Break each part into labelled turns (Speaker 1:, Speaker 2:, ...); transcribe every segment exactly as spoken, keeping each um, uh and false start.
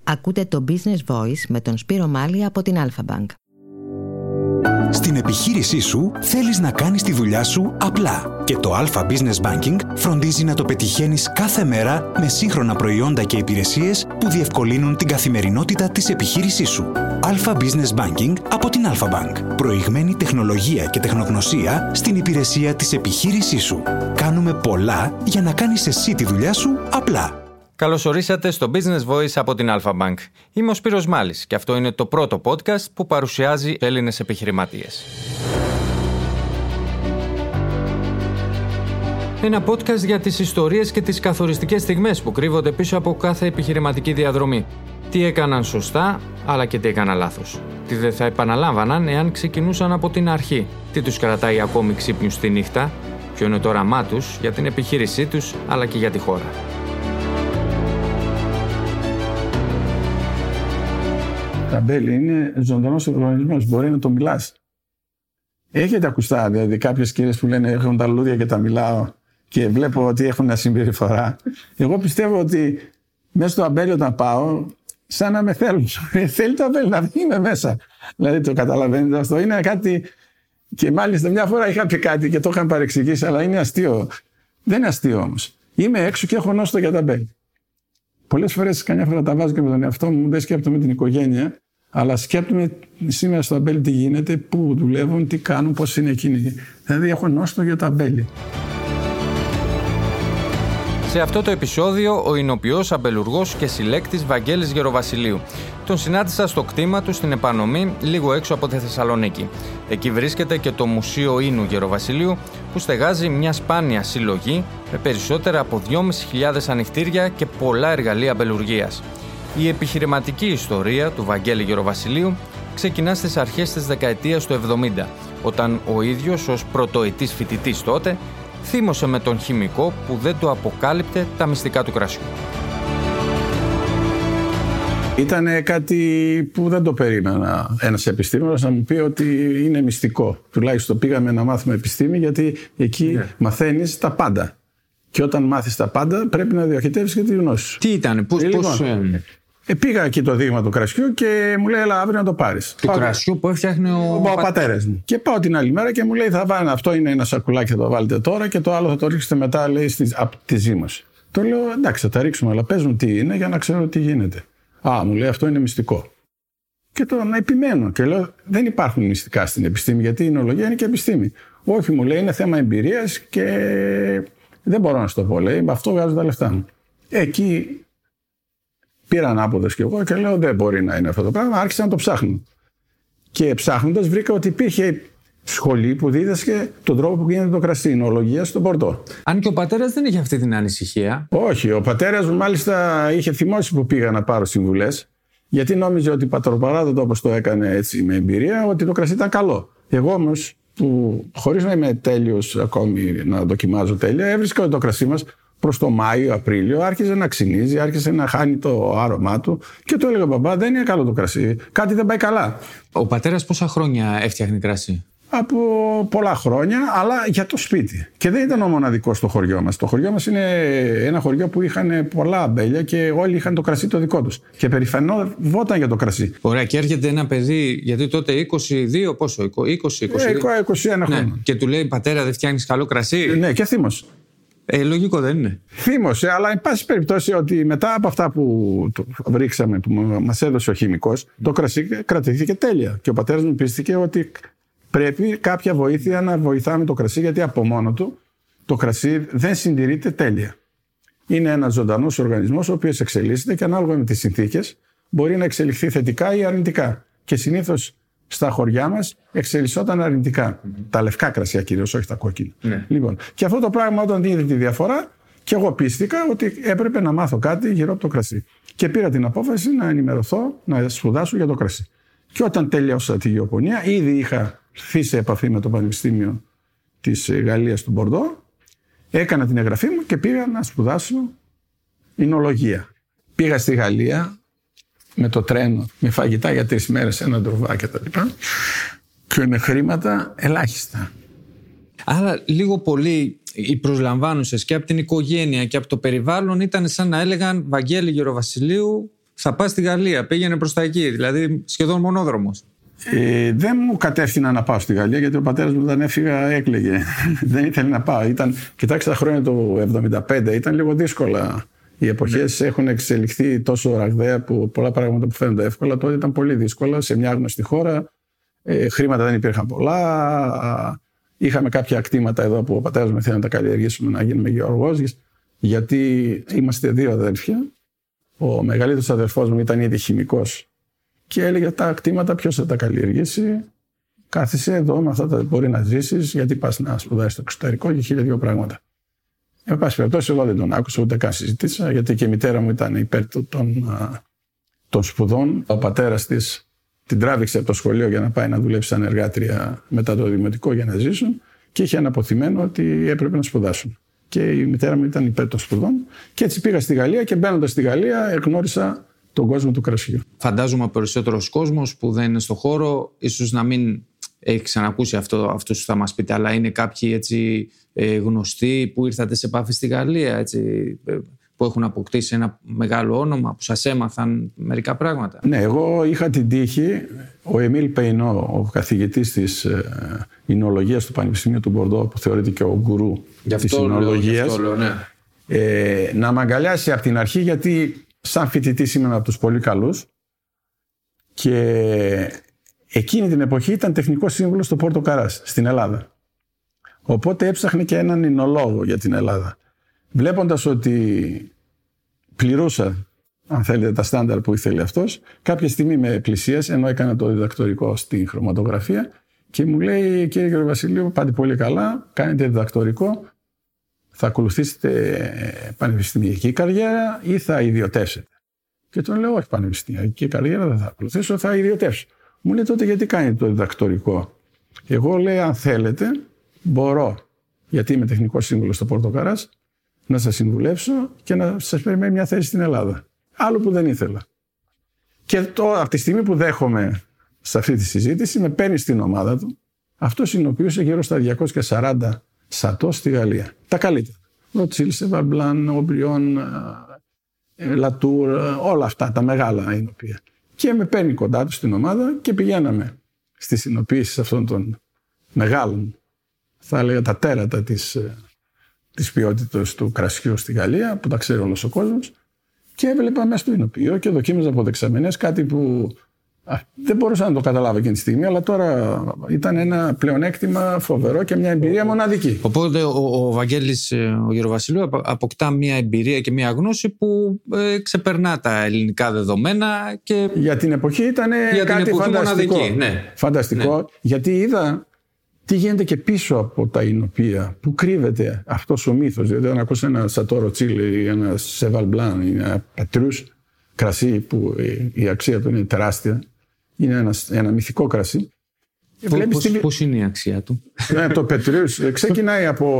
Speaker 1: Ακούτε το Business Voice με τον Σπύρο Μάλη από την Alpha Bank.
Speaker 2: Στην επιχείρησή σου θέλεις να κάνεις τη δουλειά σου απλά και το Alpha Business Banking φροντίζει να το πετυχαίνεις κάθε μέρα με σύγχρονα προϊόντα και υπηρεσίες που διευκολύνουν την καθημερινότητα της επιχείρησής σου. Alpha Business Banking από την Alpha Bank. Προηγμένη τεχνολογία και τεχνογνωσία στην υπηρεσία της επιχείρησής σου. Κάνουμε πολλά για να κάνεις εσύ τη δουλειά σου απλά.
Speaker 3: Καλώς ορίσατε στο Business Voice από την Alpha Bank. Είμαι ο Σπύρος Μάλης και αυτό είναι το πρώτο podcast που παρουσιάζει Έλληνες επιχειρηματίες. Ένα podcast για τις ιστορίες και τις καθοριστικές στιγμές που κρύβονται πίσω από κάθε επιχειρηματική διαδρομή. Τι έκαναν σωστά, αλλά και τι έκαναν λάθος. Τι δεν θα επαναλάμβαναν εάν ξεκινούσαν από την αρχή. Τι τους κρατάει ακόμη ξύπνιους τη νύχτα, ποιο είναι το όραμά τους για την επιχείρησή τους, αλλά και για τη χώρα.
Speaker 4: Τα μπέλη είναι ζωντανός οργανισμός, μπορεί να το μιλάς. Έχετε ακουστά, δηλαδή κάποιες κυρίες που λένε έχουν τα λουλούδια και τα μιλάω και βλέπω ότι έχουν μια συμπεριφορά. Εγώ πιστεύω ότι μέσα στο αμπέλι όταν πάω, σαν να με θέλουν. Θέλει το αμπέλι να είμαι μέσα. Δηλαδή το καταλαβαίνετε αυτό. Είναι κάτι. Και μάλιστα μια φορά είχα πει κάτι και το είχαν παρεξηγήσει, αλλά είναι αστείο. Δεν είναι αστείο όμως. Είμαι έξω και έχω νόστο για τα αμπέλι. Πολλές φορές, καμιά φορά τα βάζω και με τον εαυτό μου, δεν σκέπτομαι την οικογένεια, αλλά σκέπτομαι σήμερα στο αμπέλι τι γίνεται, πού δουλεύουν, τι κάνουν, πώς είναι εκείνοι. Δηλαδή έχω νόστο για τα αμπέλι.
Speaker 3: Σε αυτό το επεισόδιο, ο εινοποιός, αμπελουργός και συλλέκτης Βαγγέλης Γεροβασιλείου. Τον συνάντησα στο κτήμα του στην Επανομή, λίγο έξω από τη Θεσσαλονίκη. Εκεί βρίσκεται και το Μουσείο Ίνου Γεροβασιλείου, που στεγάζει μια σπάνια συλλογή με περισσότερα από δυόμισι χιλιάδες ανοιχτήρια και πολλά εργαλεία αμπελουργίας. Η επιχειρηματική ιστορία του Βαγγέλη Γεροβασιλείου ξεκινά στις αρχές της δεκαετίας του εβδομήντα, όταν ο ίδιος ως πρωτοετής φοιτητής τότε θύμωσε με τον χημικό που δεν του αποκάλυπτε τα μυστικά του κρασιού.
Speaker 4: Ήταν κάτι που δεν το περίμενα ένας επιστήμονας να μου πει ότι είναι μυστικό. Τουλάχιστον πήγαμε να μάθουμε επιστήμη, γιατί εκεί yeah. μαθαίνεις τα πάντα. Και όταν μάθεις τα πάντα πρέπει να διοχετεύεις και τη γνώση σου.
Speaker 3: Τι ήταν, πώς...
Speaker 4: Λοιπόν,
Speaker 3: πώς...
Speaker 4: ε, πήγα εκεί το δείγμα του κρασιού και μου λέει έλα αύριο να το πάρεις.
Speaker 3: Του κρασιού που έφτιαχνε ο,
Speaker 4: ο, ο πα... πατέρας μου. Και πάω την άλλη μέρα και μου λέει θα βάλει, αυτό είναι ένα σακουλάκι, θα το βάλετε τώρα και το άλλο θα το ρίξετε μετά, λέει, στη, από τη ζύμωση. Το λέω εντάξει θα τα ρίξουμε, αλλά πες μου τι είναι για να ξέρω τι γίνεται. Α, μου λέει αυτό είναι μυστικό. Και τώρα να επιμένω και λέω δεν υπάρχουν μυστικά στην επιστήμη, γιατί η εινολογία είναι και επιστήμη. Όχι, μου λέει είναι θέμα εμπειρίας και δεν μπορώ να σου το πω, λέει, με αυτό βγάζω τα λεφτά μου. Εκεί πήρα ανάποδες κι εγώ και λέω δεν μπορεί να είναι αυτό το πράγμα, άρχισα να το ψάχνω. Και ψάχνοντας βρήκα ότι υπήρχε σχολή που δίδασκε τον τρόπο που γίνεται το κρασί, εινολογία στον Πορτό.
Speaker 3: Αν και ο πατέρας δεν είχε αυτή την ανησυχία.
Speaker 4: Όχι, ο πατέρας μου μάλιστα είχε θυμώσει που πήγα να πάρω συμβουλές, γιατί νόμιζε ότι πατροπαράδοτο όπως το έκανε έτσι με εμπειρία, ότι το κρασί ήταν καλό. Εγώ όμως, που χωρίς να είμαι τέλειος ακόμη να δοκιμάζω τέλεια, έβρισκα ότι το κρασί μας προς το Μάιο, Απρίλιο άρχισε να ξυνίζει, άρχισε να χάνει το άρωμά του και του έλεγα μπαμπά, δεν είναι καλό το κρασί, κάτι δεν πάει καλά.
Speaker 3: Ο πατέρας πόσα χρόνια έφτιαχνε κρασί?
Speaker 4: Από πολλά χρόνια, αλλά για το σπίτι. Και δεν ήταν ο μοναδικός στο χωριό μας. Το χωριό μας είναι ένα χωριό που είχαν πολλά αμπέλια και όλοι είχαν το κρασί το δικό τους. Και περηφανευόταν για το κρασί.
Speaker 3: Ωραία, και έρχεται ένα παιδί, γιατί τότε είκοσι δύο, πόσο, είκοσι, είκοσι,
Speaker 4: είκοσι ένα χρόνια.
Speaker 3: Ναι. Και του λέει πατέρα, δεν φτιάχνεις καλό κρασί?
Speaker 4: Ναι, και θύμωσε.
Speaker 3: Ε, λογικό δεν είναι?
Speaker 4: Θύμωσε, αλλά εν πάση περιπτώσει ότι μετά από αυτά που ρίξαμε, που μας έδωσε ο χημικός, το κρασί κρατήθηκε τέλεια. Και ο πατέρας μου πίστηκε ότι πρέπει κάποια βοήθεια να βοηθάμε το κρασί, γιατί από μόνο του το κρασί δεν συντηρείται τέλεια. Είναι ένας ζωντανός οργανισμός ο οποίος εξελίσσεται και ανάλογα με τις συνθήκες μπορεί να εξελιχθεί θετικά ή αρνητικά. Και συνήθως στα χωριά μας εξελισσόταν αρνητικά. Mm-hmm. Τα λευκά κρασιά κυρίως, όχι τα κόκκινα. Mm-hmm. Λοιπόν, και αυτό το πράγμα όταν είδε τη διαφορά, και εγώ πίστηκα ότι έπρεπε να μάθω κάτι γύρω από το κρασί. Και πήρα την απόφαση να ενημερωθώ, να σπουδάσω για το κρασί. Και όταν τελειώσα τη γεωπονία, ήδη είχα έρθει σε επαφή με το Πανεπιστήμιο της Γαλλίας του Μπορντό, έκανα την εγγραφή μου και πήγα να σπουδάσω εινολογία. Πήγα στη Γαλλία με το τρένο, με φαγητά για τρεις μέρες, ένα ντροβά και τα λοιπά, και με χρήματα ελάχιστα.
Speaker 3: Άρα λίγο πολύ οι προσλαμβάνουσες και από την οικογένεια και από το περιβάλλον ήταν σαν να έλεγαν Βαγγέλη Γεροβασιλείου, θα πας στη Γαλλία, πήγαινε προς τα εκεί, δηλαδή σχεδόν μονόδρομος.
Speaker 4: Ε, δεν μου κατεύθυνα να πάω στη Γαλλία, γιατί ο πατέρας μου όταν έφυγα έκλαιγε. Δεν ήθελε να πάω. Ήταν, κοιτάξτε τα χρόνια του εβδομήντα πέντε, ήταν λίγο δύσκολα. Οι εποχές ναι. έχουν εξελιχθεί τόσο ραγδαία που πολλά πράγματα που φαίνονται εύκολα τότε ήταν πολύ δύσκολα σε μια άγνωστη χώρα. Ε, χρήματα δεν υπήρχαν πολλά. Είχαμε κάποια κτήματα εδώ που ο πατέρας μου ήθελε να τα καλλιεργήσουμε, να γίνουμε γεωργός, γιατί είμαστε δύο αδέρφια. Ο μεγαλύτερος αδερφός μου ήταν ήδη χημικός και έλεγε τα κτήματα ποιος θα τα καλλιεργήσει. Κάθισε εδώ, με αυτά τα μπορεί να ζήσεις, γιατί πας να σπουδάσεις στο εξωτερικό και χίλια δύο πράγματα. Εν πάση περιπτώσει, εγώ δεν τον άκουσα, ούτε καν συζήτησα, γιατί και η μητέρα μου ήταν υπέρ των, των σπουδών. Ο πατέρας της την τράβηξε από το σχολείο για να πάει να δουλέψει σαν εργάτρια μετά το δημοτικό για να ζήσουν και είχε αναποθυμένο ότι έπρεπε να σπουδάσουν. Και η μητέρα μου ήταν υπέρ των σπουδών. Και έτσι πήγα στη Γαλλία και μπαίνοντας στη Γαλλία εγνώρισα τον κόσμο του κρασιού.
Speaker 3: Φαντάζομαι περισσότερος κόσμος που δεν είναι στο χώρο, ίσως να μην έχει ξανακούσει αυτό, αυτό που θα μας πείτε, αλλά είναι κάποιοι έτσι, ε, γνωστοί που ήρθατε σε επαφή στη Γαλλία, έτσι, ε, που έχουν αποκτήσει ένα μεγάλο όνομα, που σας έμαθαν μερικά πράγματα.
Speaker 4: Ναι, εγώ είχα την τύχη, ο Εμίλ Πεϊνό, ο καθηγητής της ε, εινολογίας του Πανεπιστημίου του Μπορντό, που θεωρείται και ο γκουρού της εινολογίας, ναι. ε, να με αγκαλιάσει από την αρχή, γιατί σαν φοιτητής ήμουν από τους πολύ καλούς και εκείνη την εποχή ήταν τεχνικός σύμβουλος στο Πόρτο Καράς στην Ελλάδα. Οπότε έψαχνε και έναν εινολόγο για την Ελλάδα. Βλέποντας ότι πληρούσα, αν θέλετε, τα στάνταρ που ήθελε αυτός, κάποια στιγμή με πλησίασε, ενώ έκανα το διδακτορικό στην χρωματογραφία, και μου λέει: κύριε Γεροβασιλείου, πάτε πολύ καλά, κάνετε διδακτορικό, θα ακολουθήσετε πανεπιστημιακή καριέρα ή θα ιδιωτεύσετε? Και τον λέω: όχι, πανεπιστημιακή καριέρα δεν θα ακολουθήσω, θα ιδιωτεύσω. Μου λέει: τότε γιατί κάνετε το διδακτορικό? Εγώ, λέει, αν θέλετε, μπορώ, γιατί είμαι τεχνικός σύμβουλος στο Πόρτο Καράς, να σας συμβουλεύσω και να σας περιμένει μια θέση στην Ελλάδα. Άλλο που δεν ήθελα. Και τώρα, από τη στιγμή που δέχομαι σε αυτή τη συζήτηση, με παίρνει στην ομάδα του. Αυτός συνοποιούσε γύρω στα διακόσια σαράντα σατό στη Γαλλία. Τα καλύτερα. Ροτσίλ, Σεβαρμπλάν, Ομπριόν, Λατούρ, όλα αυτά τα μεγάλα εινοπία. Και με παίρνει κοντά του στην ομάδα και πηγαίναμε στις εινοποιήσεις αυτών των μεγάλων, θα έλεγα τα τέρατα της, της ποιότητας του κρασιού στη Γαλλία, που τα ξέρει όλος ο κόσμος, και έβλεπα μέσα στο εινοποιείο και δοκίμαζα από δεξαμενές, κάτι που α, δεν μπορούσα να το καταλάβω εκείνη τη στιγμή, αλλά τώρα ήταν ένα πλεονέκτημα φοβερό και μια εμπειρία μοναδική.
Speaker 3: Οπότε ο, ο Βαγγέλης, ο Γεροβασιλείου, αποκτά μια εμπειρία και μια γνώση που ε, ξεπερνά τα ελληνικά δεδομένα. Και
Speaker 4: για την εποχή ήταν κάτι φανταστικό.
Speaker 3: Μοναδική, ναι.
Speaker 4: Φανταστικό, ναι. Γιατί είδα τι γίνεται και πίσω από τα εινοπία, που κρύβεται αυτός ο μύθος. Δηλαδή, αν ακούσει ένα Σατό Ροτσίλ ή ένα Σεβαλμπλάν ή ένα Πετρούς κρασί, που η αξία του είναι τεράστια, είναι ένα, ένα μυθικό κρασί.
Speaker 3: Πώς, τη... πώς είναι η αξία του?
Speaker 4: Ναι, το Πετρούς ξεκινάει από,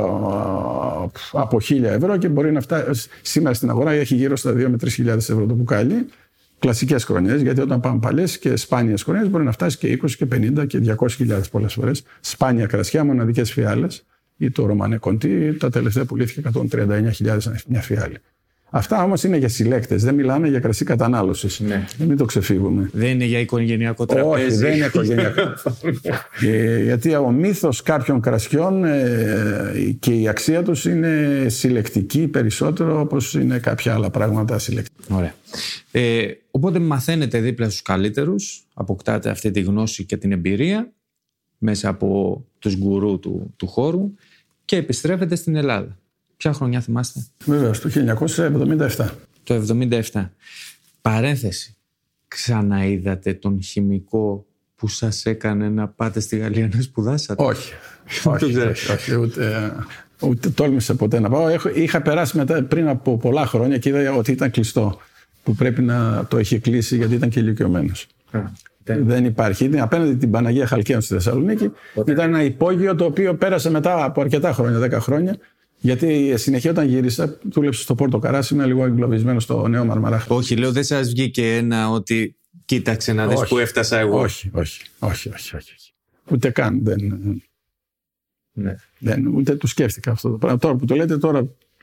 Speaker 4: από χίλια ευρώ και μπορεί να φτάσει. Σήμερα στην αγορά έχει γύρω στα δύο με τρεις χιλιάδες ευρώ το μπουκάλι. Κλασικές χρονιές, γιατί όταν πάμε παλιές και σπάνιες χρονιές μπορεί να φτάσει και είκοσι και πενήντα και διακόσιες χιλιάδες πολλές φορές. Σπάνια κρασιά, μοναδικές φιάλες, ή το Ρωμανέ Κοντί, τα τελευταία πουλήθηκε εκατόν τριάντα εννέα χιλιάδες μια φιάλη. Αυτά όμως είναι για συλλέκτες, δεν μιλάμε για κρασί κατανάλωσης.
Speaker 3: Ναι.
Speaker 4: Μην το ξεφύγουμε.
Speaker 3: Δεν είναι για οικογενειακό τραπέζι.
Speaker 4: Όχι, δεν είναι οικογενειακό. ε, γιατί ο μύθος κάποιων κρασιών ε, και η αξία τους είναι συλλεκτική περισσότερο, όπως είναι κάποια άλλα πράγματα συλλεκτικά.
Speaker 3: Ωραία. Ε, οπότε μαθαίνετε δίπλα στους καλύτερους, αποκτάτε αυτή τη γνώση και την εμπειρία μέσα από τους γκουρού του, του χώρου και επιστρέφετε στην Ελλάδα. Ποια χρονιά θυμάστε?
Speaker 4: Βέβαια, το χίλια εννιακόσια εβδομήντα επτά.
Speaker 3: Το εβδομήντα επτά. Παρένθεση. Ξαναείδατε τον χημικό που σας έκανε να πάτε στη Γαλλία να σπουδάσατε?
Speaker 4: Όχι. όχι, όχι, όχι ούτε, ούτε τόλμησα ποτέ να πάω. Έχω, είχα περάσει μετά πριν από πολλά χρόνια και είδα ότι ήταν κλειστό. Που πρέπει να το έχει κλείσει, γιατί ήταν και ηλικιωμένος. Δεν υπάρχει. Είναι απέναντι την Παναγία Χαλκαίων στη Θεσσαλονίκη. Οπότε... Ήταν ένα υπόγειο το οποίο πέρασε μετά από αρκετά χρόνια, δέκα χρόνια. Γιατί συνεχεία όταν γύρισα, δούλεψα στο Πόρτο Καράς, ήμουν λίγο εγκλωβισμένο στο Νέο Μαρμαράχ.
Speaker 3: Όχι, λέω, δεν σας βγήκε ένα ότι κοίταξε να δεις που έφτασα εγώ?
Speaker 4: Όχι, όχι, όχι, όχι, όχι. Ούτε καν. Δεν,
Speaker 3: ναι.
Speaker 4: δεν, ούτε το σκέφτηκα αυτό το πράγμα. Τώρα που το λέτε, τώρα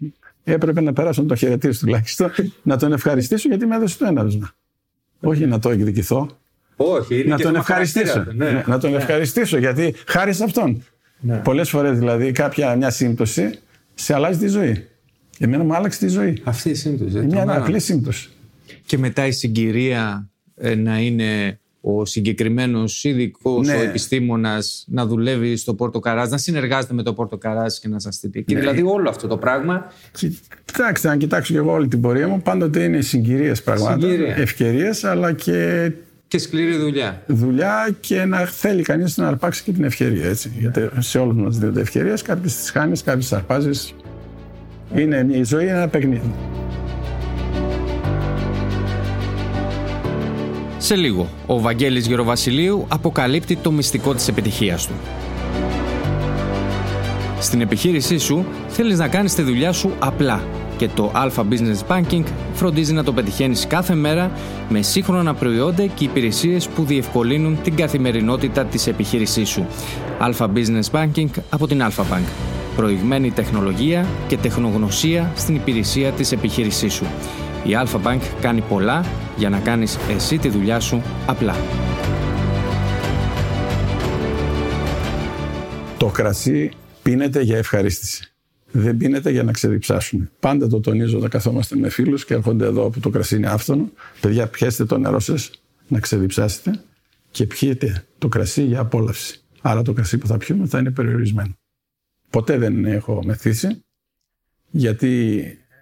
Speaker 4: έπρεπε να περάσω να το χαιρετήσω τουλάχιστον, να τον ευχαριστήσω γιατί με έδωσε το έναυσμα. Όχι να το εκδικηθώ.
Speaker 5: Όχι, είναι
Speaker 4: να
Speaker 5: και
Speaker 4: τον ευχαριστήσω.
Speaker 5: Ναι.
Speaker 4: Ναι, να τον ναι. ευχαριστήσω γιατί χάρη σε αυτόν. Ναι. Πολλές φορές δηλαδή κάποια μια σύμπτωση σε αλλάζει τη ζωή. Εμένα μου άλλαξε τη ζωή.
Speaker 5: Αυτή η σύμπτωση.
Speaker 4: Μια απλή σύμπτωση.
Speaker 3: Και μετά η συγκυρία ε, να είναι ο συγκεκριμένος ειδικός, ναι. ο επιστήμονας, να δουλεύει στο Πόρτο Καράζ, να συνεργάζεται με το Πόρτο Καράζ και να σας στείλει. Και ναι. δηλαδή όλο αυτό το πράγμα.
Speaker 4: Κοιτάξτε, αν κοιτάξω και εγώ όλη την πορεία μου, πάντοτε είναι συγκυρίες πραγμάτων, ευκαιρίες, αλλά και.
Speaker 5: Και σκληρή δουλειά.
Speaker 4: Δουλειά και να θέλει κανείς να αρπάξει και την ευκαιρία. Έτσι. Γιατί σε όλους μας δίνονται ευκαιρίες, κάποιες τις χάνεις, κάποιες τις αρπάζεις. Είναι, η ζωή είναι ένα παιχνίδι.
Speaker 3: Σε λίγο, ο Βαγγέλης Γεροβασιλείου αποκαλύπτει το μυστικό της επιτυχίας του. Στην επιχείρησή σου θέλεις να κάνεις τη δουλειά σου απλά και το Alpha Business Banking φροντίζει να το πετυχαίνεις κάθε μέρα με σύγχρονα προϊόντα και υπηρεσίες που διευκολύνουν την καθημερινότητα της επιχείρησής σου. Alpha Business Banking από την Alpha Bank. Προηγμένη τεχνολογία και τεχνογνωσία στην υπηρεσία της επιχείρησής σου. Η Alpha Bank κάνει πολλά για να κάνεις εσύ τη δουλειά σου απλά.
Speaker 4: Το κρασί πίνεται για ευχαρίστηση. Δεν πίνεται για να ξεδιψάσουμε. Πάντα το τονίζω όταν καθόμαστε με φίλους και έρχονται εδώ που το κρασί είναι άφθονο. Παιδιά, πιέστε το νερό σας να ξεδιψάσετε και πιείτε το κρασί για απόλαυση. Άρα το κρασί που θα πιούμε θα είναι περιορισμένο. Ποτέ δεν έχω μεθύσει, γιατί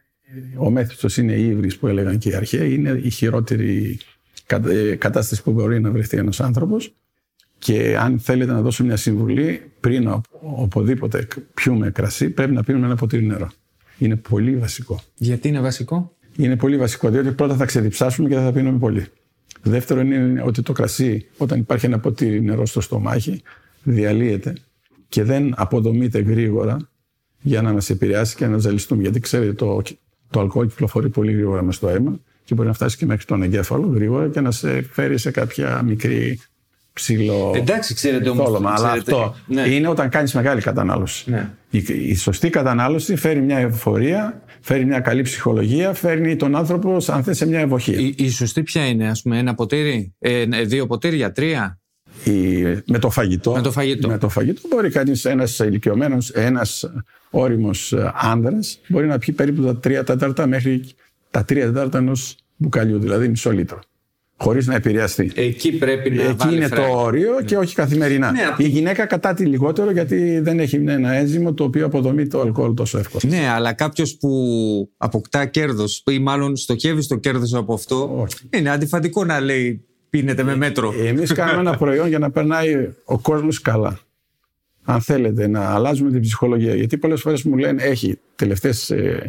Speaker 4: ο μέθιστος είναι η ύβρις που έλεγαν και οι αρχαίοι, είναι η χειρότερη κατάσταση που μπορεί να βρεθεί ένας άνθρωπος. Και αν θέλετε να δώσω μια συμβουλή, πριν οπουδήποτε πιούμε κρασί, πρέπει να πίνουμε ένα ποτήρι νερό. Είναι πολύ βασικό.
Speaker 3: Γιατί είναι βασικό?
Speaker 4: Είναι πολύ βασικό, διότι πρώτα θα ξεδιψάσουμε και δεν θα πίνουμε πολύ. Δεύτερον είναι ότι το κρασί, όταν υπάρχει ένα ποτήρι νερό στο στομάχι, διαλύεται και δεν αποδομείται γρήγορα για να μας επηρεάσει και να ζαλιστούμε. Γιατί ξέρετε, το, το αλκοόλ κυκλοφορεί πολύ γρήγορα μες στο αίμα και μπορεί να φτάσει και μέχρι τον εγκέφαλο γρήγορα και να σε φέρει σε κάποια μικρή ψηλό.
Speaker 5: Εντάξει, ξέρετε όμως.
Speaker 4: Θόλωμα, αλλά
Speaker 5: ξέρετε,
Speaker 4: αυτό
Speaker 5: ναι.
Speaker 4: είναι όταν κάνεις μεγάλη κατανάλωση.
Speaker 5: Ναι.
Speaker 4: Η, η σωστή κατανάλωση φέρει μια ευφορία, φέρει μια καλή ψυχολογία, φέρνει τον άνθρωπο αν θες σε μια ευοχία.
Speaker 3: Η, η σωστή ποια είναι, ας πούμε, ένα ποτήρι, ε, δύο ποτήρια, τρία.
Speaker 4: Η, με, το φαγητό,
Speaker 3: με το φαγητό.
Speaker 4: Με το φαγητό μπορεί κανείς, ένας ηλικιωμένος, ένας όριμος άνδρας, μπορεί να πιει περίπου τα τρία τέταρτα μέχρι τα τρία τέταρτα ενός μπουκαλιού, δηλαδή μισό λίτρο. Χωρίς να επηρεαστεί.
Speaker 5: Εκεί πρέπει να
Speaker 4: Εκεί
Speaker 5: βάλει
Speaker 4: είναι
Speaker 5: φράγμα.
Speaker 4: το όριο και όχι καθημερινά.
Speaker 5: Ναι,
Speaker 4: η γυναίκα κατά τη λιγότερο, γιατί δεν έχει ένα ένζυμο το οποίο αποδομεί το αλκοόλ τόσο εύκολα.
Speaker 3: Ναι, αλλά κάποιος που αποκτά κέρδος ή μάλλον στοχεύει στο κέρδος από αυτό, όχι. Είναι αντιφατικό να λέει πίνετε με μέτρο.
Speaker 4: Ε, εμείς κάνουμε ένα προϊόν για να περνάει ο κόσμος καλά. Αν θέλετε να αλλάζουμε την ψυχολογία. Γιατί πολλές φορές μου λένε, έχει τελευταίες ε,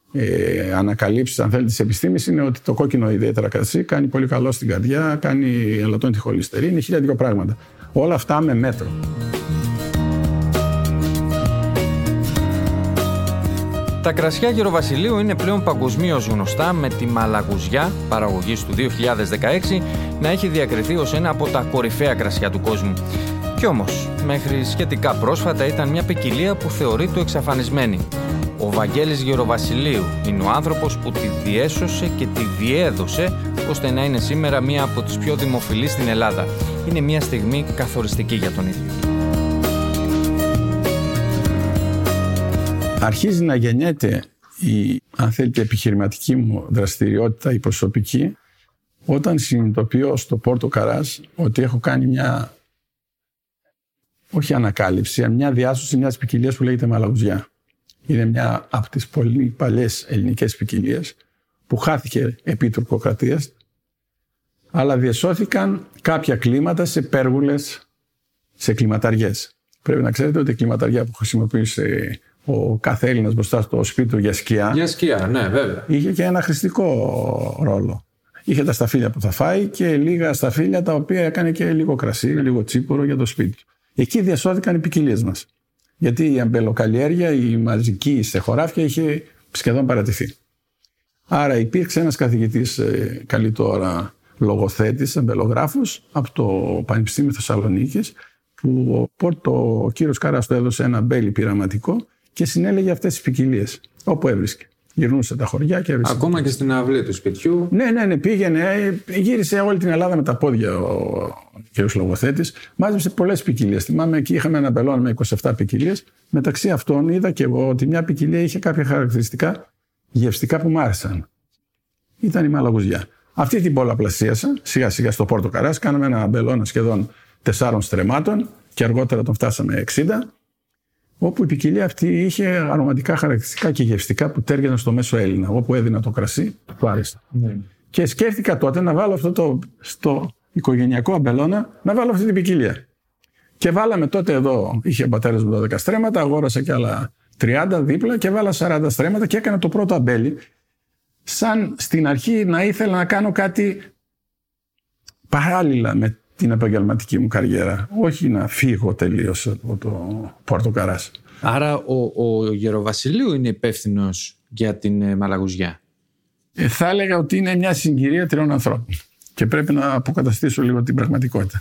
Speaker 4: ε, ανακαλύψεις, αν θέλετε, της επιστήμης, είναι ότι το κόκκινο ιδιαίτερα κρασί κάνει πολύ καλό στην καρδιά, κάνει ελαττώνει τη χολυστερίνη, είναι χίλια δυο πράγματα. Όλα αυτά με μέτρο.
Speaker 3: Τα κρασιά Γεροβασιλείου είναι πλέον παγκοσμίως γνωστά, με τη μαλαγουζιά παραγωγής του δύο χιλιάδες δεκαέξι να έχει διακριθεί ως ένα από τα κορυφαία κρασιά του κόσμου. Κι όμως, μέχρι σχετικά πρόσφατα ήταν μια ποικιλία που θεωρείται εξαφανισμένη. Ο Βαγγέλης Γεροβασιλείου είναι ο άνθρωπος που τη διέσωσε και τη διέδωσε ώστε να είναι σήμερα μία από τις πιο δημοφιλείς στην Ελλάδα. Είναι μια στιγμή καθοριστική για τον ίδιο.
Speaker 4: Αρχίζει να γεννιέται η, αν θέλετε, επιχειρηματική μου δραστηριότητα, η προσωπική, όταν συνειδητοποιώ στο Πόρτο Καράζ ότι έχω κάνει μια, όχι ανακάλυψη, μια διάσωση μιας ποικιλίας που λέγεται μαλαγουζιά. Είναι μια από τις πολύ παλιές ελληνικές ποικιλίες που χάθηκε επί τουρκοκρατίας, αλλά διασώθηκαν κάποια κλίματα σε πέργουλες, σε κλιματαριές. Πρέπει να ξέρετε ότι η κλιματαριά που χρησιμοποίησε ο κάθε Έλληνας μπροστά στο σπίτι του για σκιά,
Speaker 5: για σκιά, ναι, βέβαια,
Speaker 4: είχε και ένα χρηστικό ρόλο. Είχε τα σταφύλια που θα φάει και λίγα σταφύλια τα οποία έκανε και λίγο κρασί, λίγο τσίπουρο για το σπίτι του. Εκεί διασώθηκαν οι ποικιλίες μας. Γιατί η αμπελοκαλλιέργεια, η μαζική σε χωράφια είχε σχεδόν παρατηθεί. Άρα υπήρξε ένας καθηγητής, καλή τώρα λογοθέτης, αμπελογράφος, από το Πανεπιστήμιο Θεσσαλονίκης, που ο κύριος Καράς του έδωσε ένα μπέλι πειραματικό και συνέλεγε αυτές τις ποικιλίες, όπου έβρισκε. Γυρνούσε τα χωριά και έβρισκε.
Speaker 5: Ακόμα και στην αυλή του σπιτιού.
Speaker 4: Ναι, ναι, ναι, πήγαινε, γύρισε όλη την Ελλάδα με τα πόδια ο κ. Λογοθέτης. Μάζεψε πολλές ποικιλίες. Θυμάμαι εκεί είχαμε ένα μπελόν με είκοσι επτά ποικιλίες. Μεταξύ αυτών είδα και εγώ ότι μια ποικιλία είχε κάποια χαρακτηριστικά γευστικά που μ' άρεσαν. Ήταν η μαλαγουζιά. Αυτή την πολλαπλασίασα σιγά σιγά στο Πόρτο Καράς. Κάναμε ένα μπελόνα σχεδόν τεσσάρων στρεμμάτων και αργότερα τον φτάσαμε εξήντα. Όπου η ποικιλία αυτή είχε αρωματικά χαρακτηριστικά και γευστικά που τέριαζαν στο μέσο Έλληνα. Όπου έδινα το κρασί, του άρεσε. Mm. Και σκέφτηκα τότε να βάλω αυτό το στο οικογενειακό αμπελώνα, να βάλω αυτή την ποικιλία. Και βάλαμε τότε εδώ, είχε ο πατέρας μου δώδεκα στρέμματα, αγόρασα και άλλα τριάντα δίπλα και βάλα σαράντα στρέμματα και έκανα το πρώτο αμπέλι. Σαν στην αρχή να ήθελα να κάνω κάτι παράλληλα με την επαγγελματική μου καριέρα. Όχι να φύγω τελείως από το Πόρτο Καράς.
Speaker 5: Άρα ο, ο Γεροβασιλείου είναι υπεύθυνος για την ε, μαλαγουζιά.
Speaker 4: Ε, θα έλεγα ότι είναι μια συγκυρία τριών ανθρώπων. Και πρέπει να αποκαταστήσω λίγο την πραγματικότητα.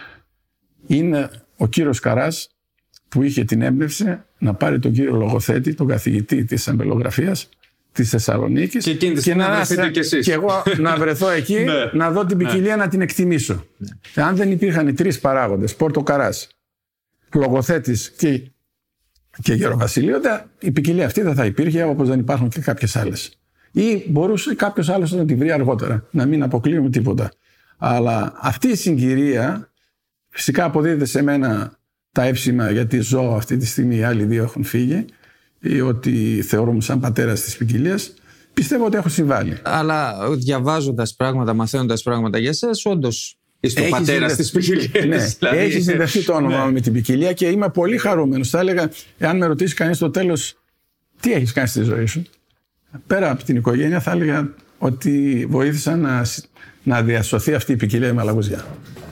Speaker 4: Είναι ο κύριος Καράς που είχε την έμπνευση να πάρει τον κύριο Λογοθέτη, τον καθηγητή της αμπελογραφίας της Θεσσαλονίκης
Speaker 5: και, και, να, να και, εσείς.
Speaker 4: και εγώ να βρεθώ εκεί να δω την ποικιλία, να την εκτιμήσω. Ναι. Αν δεν υπήρχαν οι τρεις παράγοντες, Πόρτο Καράς, Λογοθέτης και, και Γεροβασιλείου, η ποικιλία αυτή δεν θα υπήρχε, όπως δεν υπάρχουν και κάποιες άλλες. Ή μπορούσε κάποιος άλλος να τη βρει αργότερα, να μην αποκλείουμε τίποτα. Αλλά αυτή η συγκυρία φυσικά αποδίδεται σε μένα τα έψημα, γιατί ζω αυτή τη στιγμή, οι άλλοι δύο έχουν φύγει, ή ότι θεωρούμε σαν πατέρας της ποικιλίας. Πιστεύω ότι έχω συμβάλει.
Speaker 5: Αλλά διαβάζοντας πράγματα, μαθαίνοντας πράγματα για εσάς, όντως είσαι ο πατέρας της ποικιλίας.
Speaker 4: Ναι,
Speaker 5: δηλαδή.
Speaker 4: έχει συνδεθεί το όνομα ναι. με την ποικιλία και είμαι πολύ χαρούμενος. Θα έλεγα, εάν με ρωτήσει κανείς στο τέλος, τι έχεις κάνει στη ζωή σου, πέρα από την οικογένεια, θα έλεγα ότι βοήθησα να, να διασωθεί αυτή η ποικιλία η μαλαγουζιά.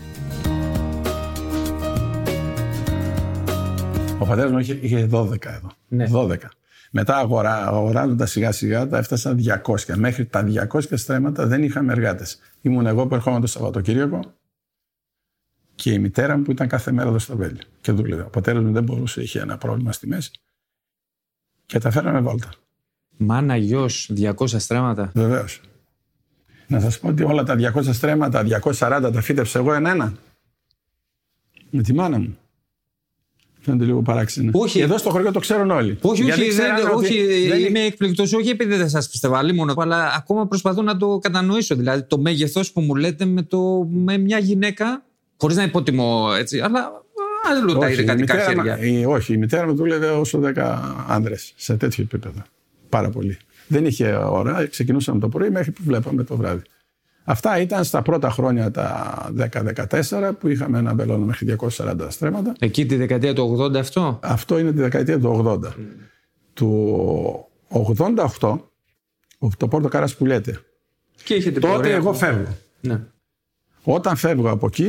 Speaker 4: Ο πατέρας μου είχε, είχε δώδεκα εδώ. Ναι. δώδεκα. Μετά αγορά, αγοράζοντας σιγά σιγά τα έφτασαν διακόσια. Μέχρι τα διακόσια στρέμματα δεν είχαμε εργάτες. Ήμουν εγώ που ερχόμουν το Σαββατοκύριακο και η μητέρα μου που ήταν κάθε μέρα εδώ στο Βέλιο και δούλευε. Ο πατέρας μου δεν μπορούσε, είχε ένα πρόβλημα στη μέση και τα φέραμε βόλτα.
Speaker 5: Μάνα, γιος, διακόσια στρέμματα.
Speaker 4: Βεβαίως. Να σας πω ότι όλα τα διακόσια στρέμματα, διακόσια σαράντα τα φύτεψα εγώ ένα-ένα. Με τη μάνα μου. Φαίνεται λίγο παράξενο. Όχι. Εδώ στο χωριό το ξέρουν όλοι.
Speaker 5: Όχι, όχι, δεν, όχι δεν... είμαι εκπληκτός, όχι επειδή δεν σας πιστεύω, άλλη μόνο, αλλά ακόμα προσπαθώ να το κατανοήσω. Δηλαδή το μέγεθος που μου λέτε με, το, με μια γυναίκα, χωρίς να υποτιμώ έτσι, αλλά άλλο τα εργατικά χέρια.
Speaker 4: Η, όχι, η μητέρα μου δούλευε όσο δέκα άνδρες σε τέτοιο επίπεδο. Πάρα πολύ. Δεν είχε ώρα, ξεκινούσαμε το πρωί μέχρι που βλέπαμε το βράδυ. Αυτά ήταν στα πρώτα χρόνια τα δέκα δεκατέσσερα που είχαμε ένα μπελόνο μέχρι διακόσια σαράντα στρέμματα.
Speaker 5: Εκεί τη δεκαετία του ογδόντα αυτό.
Speaker 4: Αυτό είναι τη δεκαετία του ογδόντα. Mm. Του ογδόντα οκτώ, το Πόρτο Καράς που λέτε,
Speaker 5: και είχε την
Speaker 4: τότε
Speaker 5: πορεία
Speaker 4: εγώ
Speaker 5: που...
Speaker 4: φεύγω.
Speaker 5: Ναι.
Speaker 4: Όταν φεύγω από εκεί,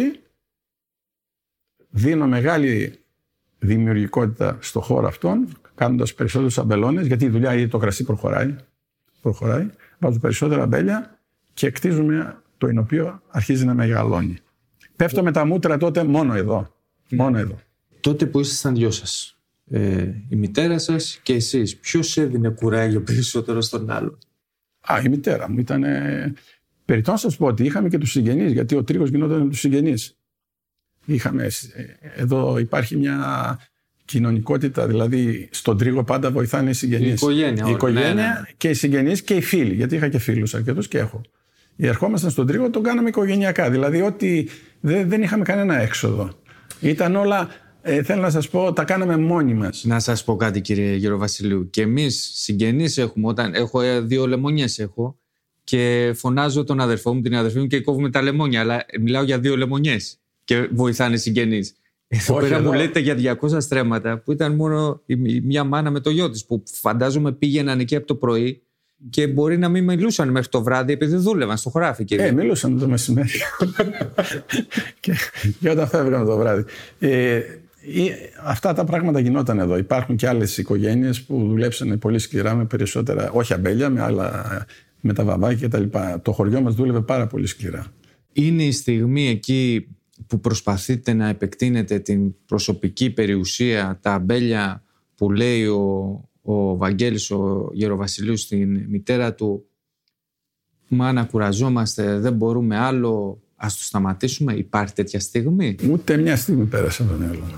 Speaker 4: δίνω μεγάλη δημιουργικότητα στο χώρο αυτόν, κάνοντας περισσότερους αμπελώνες, γιατί η δουλειά ή το κρασί προχωράει. προχωράει βάζω περισσότερα αμπέλια και κτίζουμε το εινοποιείο αρχίζει να μεγαλώνει. Πέφτω με τα μούτρα τότε μόνο εδώ. Μόνο εδώ.
Speaker 5: Τότε που ήσασταν δυο σας, ε, η μητέρα σας και εσείς, ποιος έδινε κουράγιο περισσότερο στον άλλο?
Speaker 4: Α, η μητέρα μου ήταν. Περιττό να σας πω ότι είχαμε και τους συγγενείς, γιατί ο τρίγος γινόταν με τους συγγενείς. Είχαμε, εδώ υπάρχει μια κοινωνικότητα, δηλαδή στον τρίγο πάντα βοηθάνε οι συγγενείς. Η
Speaker 5: οικογένεια.
Speaker 4: Η οικογένεια
Speaker 5: ναι, ναι.
Speaker 4: και οι συγγενείς και οι φίλοι, γιατί είχα και φίλους αρκετούς και έχω. Ερχόμασταν στον τρίγο, τον κάναμε οικογενειακά. Δηλαδή ότι δεν, δεν είχαμε κανένα έξοδο. Ήταν όλα, ε, θέλω να σας πω, τα κάναμε μόνοι μας.
Speaker 5: Να σας πω κάτι, κύριε Γεροβασιλείου. Και εμείς συγγενείς έχουμε, όταν έχω δύο λεμονιές έχω και φωνάζω τον αδερφό μου, την αδερφή μου και κόβουμε τα λεμόνια. Αλλά μιλάω για δύο λεμονιές και βοηθάνε συγγενείς. Εδώ πέρα μου λέτε για διακόσια στρέμματα που ήταν μόνο η, μια μάνα με το γιο της που φαντάζομαι πήγαιναν εκεί από το πρωί και μπορεί να μην μιλούσαν μέχρι το βράδυ επειδή δούλευαν στο χωράφι.
Speaker 4: Ε, μιλούσαν το μεσημέρι και, και όταν φεύγαν το βράδυ. Ε, αυτά τα πράγματα γινόταν εδώ. Υπάρχουν και άλλες οικογένειες που δουλέψαν πολύ σκληρά με περισσότερα, όχι αμπέλια, με, άλλα, με τα βαμβάκια κτλ. Το χωριό μας δούλευε πάρα πολύ σκληρά.
Speaker 5: Είναι η στιγμή εκεί που προσπαθείτε να επεκτείνετε την προσωπική περιουσία, τα αμπέλια που λέει ο, ο Βαγγέλης ο Γεροβασιλείου στην μητέρα του, μάνα κουραζόμαστε, δεν μπορούμε άλλο, ας το σταματήσουμε? Υπάρχει τέτοια στιγμή?
Speaker 4: Ούτε μια στιγμή πέρασε από το μυαλό μου.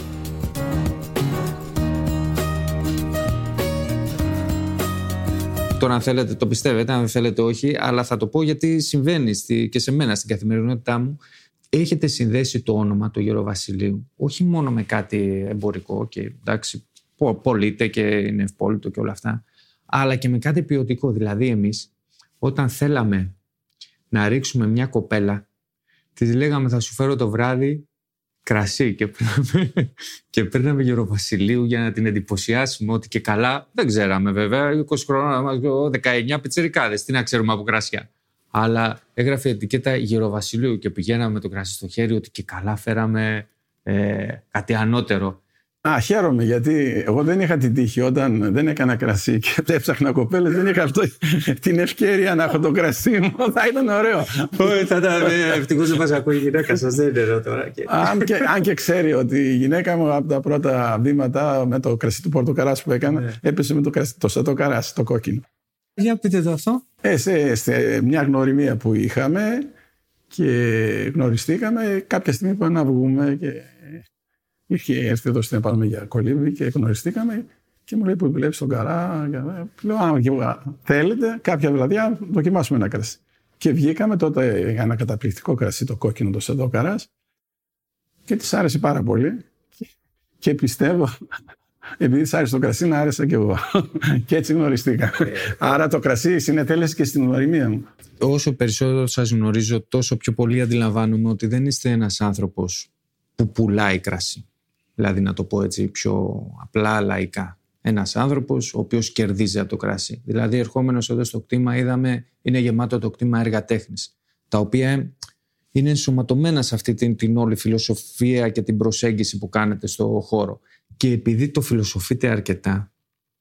Speaker 5: Τώρα αν θέλετε το πιστεύετε, αν δεν θέλετε όχι, αλλά θα το πω γιατί συμβαίνει στη, και σε μένα στην καθημερινότητά μου. Έχετε συνδέσει το όνομα του Γεροβασιλείου όχι μόνο με κάτι εμπορικό και εντάξει πωλείται και είναι ευπόλυτο και όλα αυτά, αλλά και με κάτι ποιοτικό. Δηλαδή εμείς όταν θέλαμε να ρίξουμε μια κοπέλα, της λέγαμε θα σου φέρω το βράδυ κρασί και παίρναμε, και παίρναμε Γεροβασιλείου για να την εντυπωσιάσουμε ότι και καλά, δεν ξέραμε βέβαια, είκοσι χρόνια, δεκαεννιά πιτσιρικάδες, τι να ξέρουμε από κρασιά. Αλλά έγραφε ετικέτα Γεροβασιλείου και πηγαίναμε με το κρασί στο χέρι ότι και καλά φέραμε ε, κάτι ανώτερο.
Speaker 4: Α, χαίρομαι γιατί εγώ δεν είχα την τύχη όταν δεν έκανα κρασί και έψαχνα κοπέλες, δεν είχα αυτό, την ευκαιρία να έχω το κρασί μου. Θα ήταν ωραίο.
Speaker 5: Όχι, θα ήταν ευτυχώς δεν μας ακούει η γυναίκα σας, δεν είναι εδώ τώρα.
Speaker 4: αν, και, αν και ξέρει ότι η γυναίκα μου από τα πρώτα βήματα με το κρασί του πορτοκαράς που έκανα, ναι. έπεσε με το κρασί, το σατό καράσι, το κόκκινο.
Speaker 5: Για πείτε το αυτό.
Speaker 4: Ε, σε, σε μια γνωριμία που είχαμε και γνωριστήκαμε κάποια στιγμή που να βγούμε και είχε έρθει εδώ στην Επάλμη για κολύμπη και γνωριστήκαμε και μου λέει που δουλεύει στον Καρά. Λέω, αν θέλετε, κάποια βραδιά δοκιμάσουμε ένα κρασί. Και βγήκαμε τότε ένα καταπληκτικό κρασί, το κόκκινο, το Σαντό Καράς, και της άρεσε πάρα πολύ. Και πιστεύω, επειδή της άρεσε το κρασί, να άρεσε και εγώ. Και έτσι γνωριστήκαμε. Άρα το κρασί συνετέλεσε και στην γνωριμία μου.
Speaker 5: Όσο περισσότερο σας γνωρίζω, τόσο πιο πολύ αντιλαμβάνομαι ότι δεν είστε ένας άνθρωπος που πουλάει κρασί. Δηλαδή, να το πω έτσι πιο απλά λαϊκά. Ένας άνθρωπος ο οποίος κερδίζει από το κρασί. Δηλαδή, ερχόμενος εδώ στο κτήμα, είδαμε είναι γεμάτο το κτήμα έργα τέχνης, τα οποία είναι ενσωματωμένα σε αυτή την, την όλη φιλοσοφία και την προσέγγιση που κάνετε στο χώρο. Και επειδή το φιλοσοφείτε αρκετά,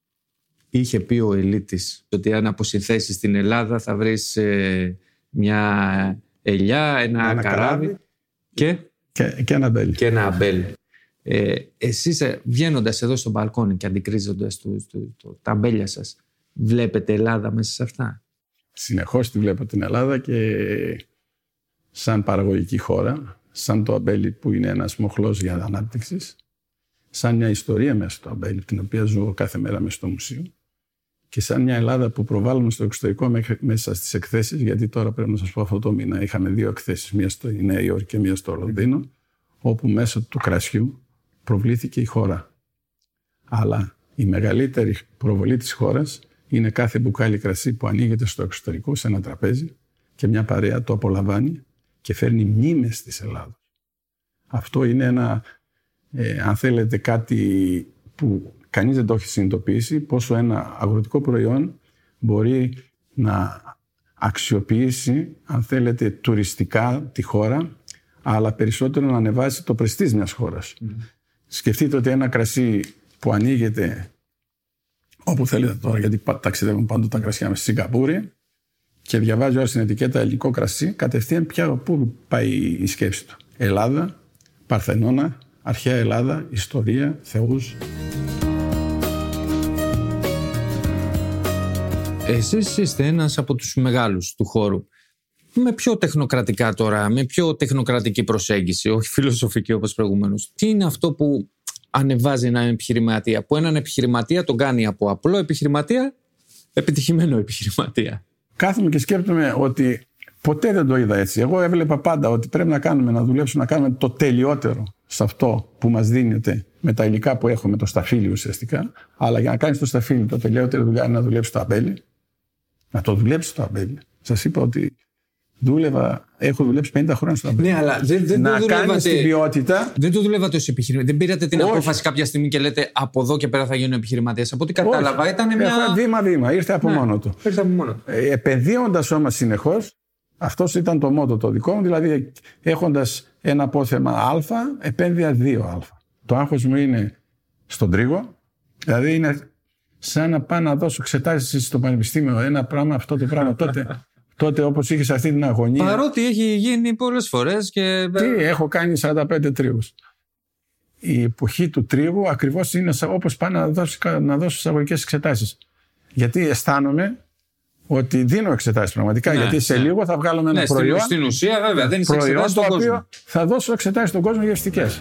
Speaker 5: είχε πει ο Ελίτης ότι αν αποσυνθέσεις την Ελλάδα θα βρεις ε, μια ελιά, ένα, ένα καράβι, καράβι και...
Speaker 4: Και, και ένα αμπέλι.
Speaker 5: Και ένα αμπέλι. Ε, εσείς βγαίνοντας εδώ στο μπαλκόνι και αντικρίζοντας το, το, το, τα αμπέλια σας, βλέπετε Ελλάδα μέσα σε αυτά?
Speaker 4: Συνεχώς τη βλέπω την Ελλάδα και σαν παραγωγική χώρα, σαν το αμπέλι που είναι ένας μοχλός για ανάπτυξη, σαν μια ιστορία μέσα στο αμπέλι, την οποία ζω κάθε μέρα μέσα στο μουσείο, και σαν μια Ελλάδα που προβάλλουμε στο εξωτερικό μέσα στις εκθέσεις, γιατί τώρα πρέπει να σας πω αυτό το μήνα είχαμε δύο εκθέσεις, μία στο Νέα Υόρκη και μία στο Λονδίνο, όπου μέσω του κρασιού προβλήθηκε η χώρα. Αλλά η μεγαλύτερη προβολή της χώρας είναι κάθε μπουκάλι κρασί που ανοίγεται στο εξωτερικό σε ένα τραπέζι και μια παρέα το απολαμβάνει και φέρνει μνήμες της Ελλάδας. Αυτό είναι ένα, ε, αν θέλετε, κάτι που κανείς δεν το έχει συνειδητοποιήσει, πόσο ένα αγροτικό προϊόν μπορεί να αξιοποιήσει, αν θέλετε, τουριστικά τη χώρα, αλλά περισσότερο να ανεβάσει το πρεστίζ μιας χώρας. Mm. Σκεφτείτε ότι ένα κρασί που ανοίγεται όπου θέλετε τώρα, γιατί ταξιδεύουν πάντοτε τα κρασιά με στη Σιγκαπούρη, και διαβάζει όλα στην ετικέτα ελληνικό κρασί, κατευθείαν πια πού πάει η σκέψη του? Ελλάδα, Παρθενώνα, αρχαία Ελλάδα, ιστορία, θεούς.
Speaker 5: Εσείς είστε ένας από τους μεγάλους του χώρου. Με πιο τεχνοκρατικά τώρα, με πιο τεχνοκρατική προσέγγιση, όχι φιλοσοφική όπως προηγουμένως. Τι είναι αυτό που ανεβάζει έναν επιχειρηματία, που έναν επιχειρηματία τον κάνει από απλό επιχειρηματία, επιτυχημένο επιχειρηματία?
Speaker 4: Κάθομαι και σκέφτομαι ότι ποτέ δεν το είδα έτσι. Εγώ έβλεπα πάντα ότι πρέπει να κάνουμε, να δουλέψουμε, να κάνουμε το τελειότερο σε αυτό που μας δίνεται με τα υλικά που έχουμε, το σταφύλι ουσιαστικά. Αλλά για να κάνεις το σταφύλι, το τελειότερο δουλειά είναι να δουλέψεις το αμπέλι. Να το δουλέψεις το αμπέλι. Σας είπα ότι δούλευα, έχω δουλέψει πενήντα χρόνια στο αμπέλι.
Speaker 5: Ναι, αλλά δεν, δεν
Speaker 4: να
Speaker 5: το
Speaker 4: κάνεις την ποιότητα.
Speaker 5: Δεν το δουλεύατε ως επιχειρηματία. Δεν πήρατε την
Speaker 4: Όχι.
Speaker 5: απόφαση κάποια στιγμή και λέτε από εδώ και πέρα θα γίνω επιχειρηματίας. Από ό,τι κατάλαβα, ήταν μια.
Speaker 4: Βήμα-βήμα, ήρθε από
Speaker 5: ναι,
Speaker 4: μόνο του.
Speaker 5: Ήρθε από μόνο του.
Speaker 4: Ε, επενδύοντας όμως συνεχώς, αυτός ήταν το μότο το δικό μου. Δηλαδή, έχοντας ένα απόθεμα Α, επένδυα δύο Α. Το άγχος μου είναι στον τρίγο. Δηλαδή, είναι σαν να πάω να δώσω εξετάσεις στο πανεπιστήμιο. Ένα πράγμα, αυτό το πράγμα τότε. Τότε όπως είχες αυτή την αγωνία.
Speaker 5: Παρότι έχει γίνει πολλές φορές και.
Speaker 4: Τι, έχω κάνει σαράντα πέντε τρίγους. η εποχή του τρίγου ακριβώς είναι όπως πάνε να δώσω, να δώσω εισαγωγικές εξετάσεις. Γιατί αισθάνομαι ότι δίνω εξετάσεις πραγματικά. Ναι, γιατί σε ναι. λίγο θα βγάλουμε ένα ναι, προϊόν.
Speaker 5: Στην ουσία, βέβαια, δεν είναι
Speaker 4: προϊόν
Speaker 5: εξετάσεις
Speaker 4: το οποίο
Speaker 5: κόσμο.
Speaker 4: Θα δώσω εξετάσεις στον κόσμο γευστικές.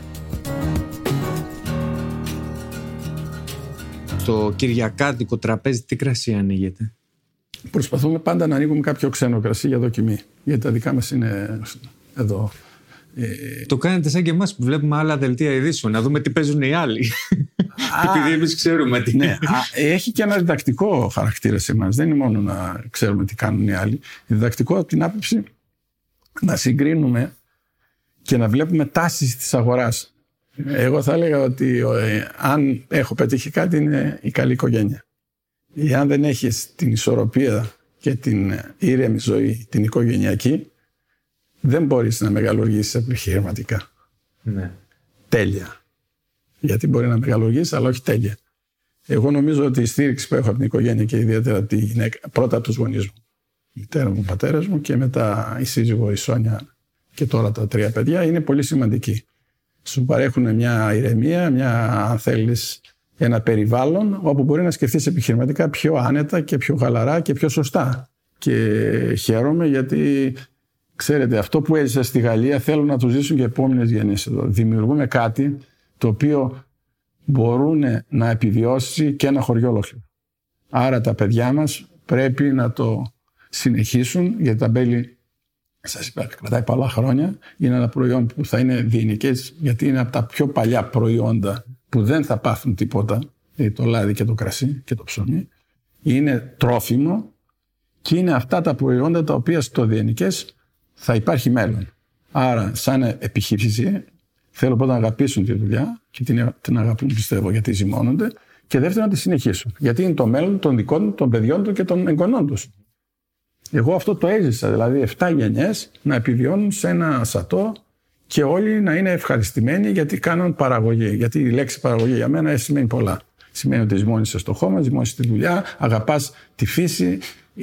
Speaker 5: Στο κυριακάτικο τραπέζι, τι κρασί ανοίγεται?
Speaker 4: Προσπαθούμε πάντα να ανοίγουμε κάποιο ξένο κρασί για δοκιμή. Γιατί τα δικά μας είναι εδώ.
Speaker 5: Ε... Το κάνετε σαν και εμάς που βλέπουμε άλλα δελτία ειδήσεων, να δούμε τι παίζουν οι άλλοι. Επειδή εμείς ξέρουμε τι.
Speaker 4: Ναι, έχει και ένα διδακτικό χαρακτήρα σε εμάς. Δεν είναι μόνο να ξέρουμε τι κάνουν οι άλλοι. Διδακτικό από την άποψη να συγκρίνουμε και να βλέπουμε τάσεις της αγοράς. Εγώ θα έλεγα ότι ε, αν έχω πετύχει κάτι είναι η καλή οικογένεια. Εάν δεν έχεις την ισορροπία και την ήρεμη ζωή, την οικογενειακή, δεν μπορείς να μεγαλουργήσεις επιχειρηματικά.
Speaker 5: Ναι.
Speaker 4: Τέλεια. Γιατί μπορεί να μεγαλουργήσεις, αλλά όχι τέλεια. Εγώ νομίζω ότι η στήριξη που έχω από την οικογένεια και ιδιαίτερα από τη γυναίκα, πρώτα από τους γονείς μου, η μητέρα μου, ο πατέρας μου και μετά η σύζυγο, η Σόνια και τώρα τα τρία παιδιά, είναι πολύ σημαντική. Σου παρέχουν μια ηρεμία, μια, αν θέλεις, ένα περιβάλλον όπου μπορεί να σκεφτείς επιχειρηματικά πιο άνετα και πιο χαλαρά και πιο σωστά. Και χαίρομαι γιατί, ξέρετε, αυτό που έζησα στη Γαλλία θέλω να το ζήσουν και οι επόμενες γενιές εδώ. Δημιουργούμε κάτι το οποίο μπορούν να επιβιώσει και ένα χωριό ολόκληρο. Άρα τα παιδιά μας πρέπει να το συνεχίσουν, γιατί τα μπέλη, σας είπα, κρατάει πολλά χρόνια. Είναι ένα προϊόν που θα είναι διεινικές, γιατί είναι από τα πιο παλιά προϊόντα που δεν θα πάθουν τίποτα, δηλαδή το λάδι και το κρασί και το ψωμί. Είναι τρόφιμο και είναι αυτά τα προϊόντα τα οποία στο διεινικές θα υπάρχει μέλλον. Άρα, σαν επιχείρηση, θέλω πρώτα να αγαπήσουν τη δουλειά και την, την αγαπούν, πιστεύω, γιατί ζυμώνονται, και δεύτερον να τη συνεχίσουν. Γιατί είναι το μέλλον των δικών του, των παιδιών του και των εγγονών τους. Εγώ αυτό το έζησα, δηλαδή εφτά γενιές να επιβιώνουν σε ένα σατό και όλοι να είναι ευχαριστημένοι γιατί κάνουν παραγωγή. Γιατί η λέξη παραγωγή για μένα σημαίνει πολλά. Σημαίνει ότι ζυμώνεσαι στο χώμα, ζυμώνεσαι τη δουλειά, αγαπάς τη φύση,